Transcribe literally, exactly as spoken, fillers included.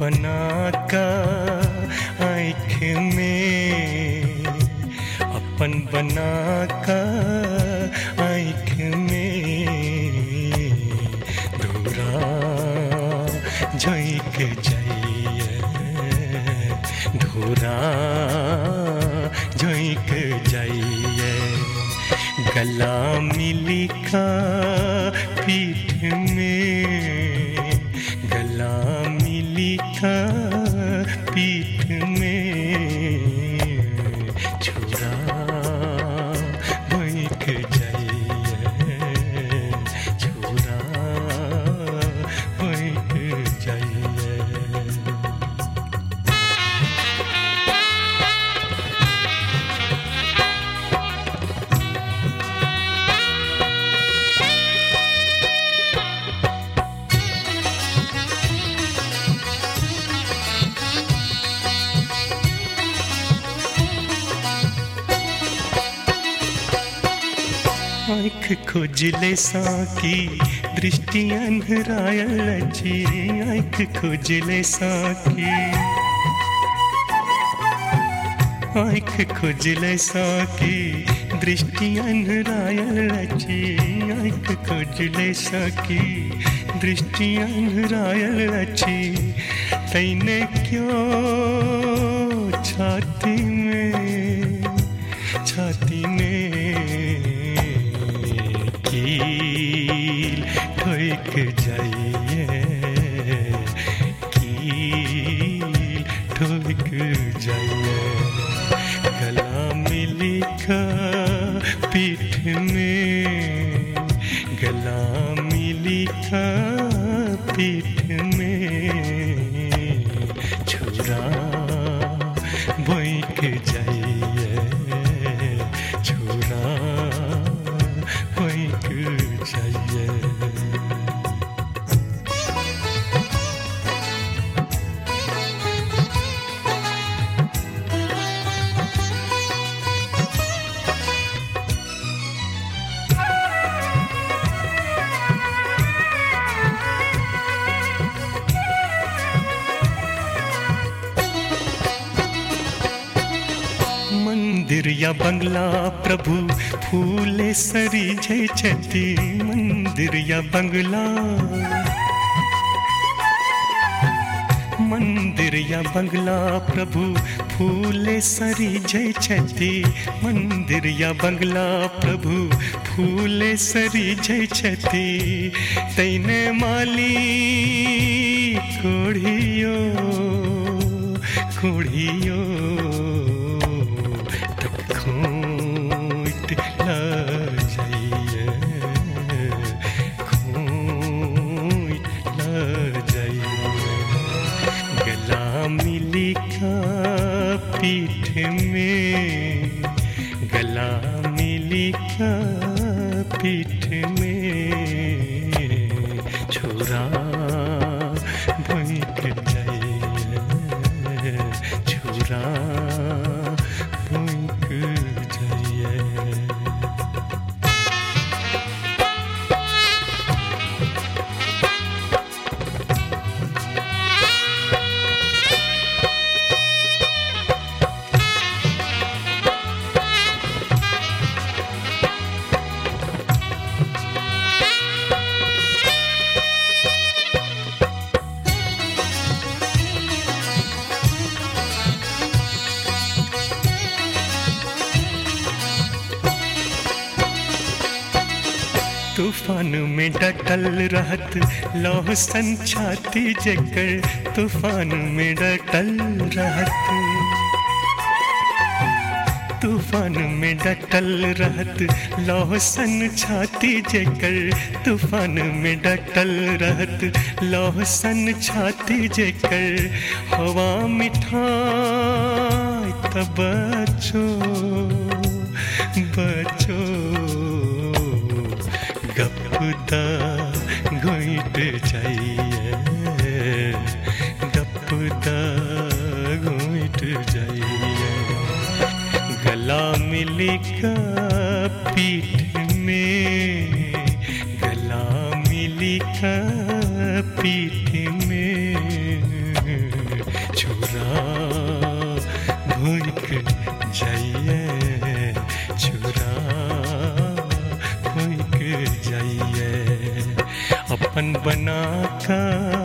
बना का आँख में, अपन बना का आँख में धूरा झोंक जाइए, धूरा झोंक जाइए। गला मिली का पीठ में, गला मिली का पीठ में छुरा भोंक जाइए, छुरा भोंक जाइए। आँख खोजले साकी दृष्टि अंधरायल अच्छी, आँख खोजले साकी, आँख खोजले साकी दृष्टि अंधरायल अच्छी, आँख खोजले साकी दृष्टि अंधरायल अच्छी। तैने क्यों छाती में, छाती में कील ठोक जाइए, कील ठोक जाइए। गला मिली का पीठ में, गला मिली का पीठ में छुरा भोंक जाइए, छुरा भोंक जाइए। मंदिर या बंगला प्रभु फूले सरीझे छती, मंदिर या बंगला, मंदिर या बंगला प्रभु फूले सरीझे छती, मंदिर या बंगला प्रभु फूले सरीझे छती। तैने माली कोढ़ियो, कोढ़ियो खोट ला जाइए, खोट ला जाइए। गला मिली का पीठ में, गला मिली का पीठ में छुरा भोंक जाइए, छुरा भोंक जाइए। तूफान में डटल रहत लौह सन छाती जेकर, तूफान में डटल रहत, तूफान में डटल रहत लौह सन छाती जेकर, तूफान में डटल रहत लौह सन छाती जेकर। हवा मिठाई तब बचो, बचो गपदा घोंट जाइए, गपदा घोंट जाइए। गला मिली का पीठ में, गला मिली का पीठ में जाइए, अपन बना का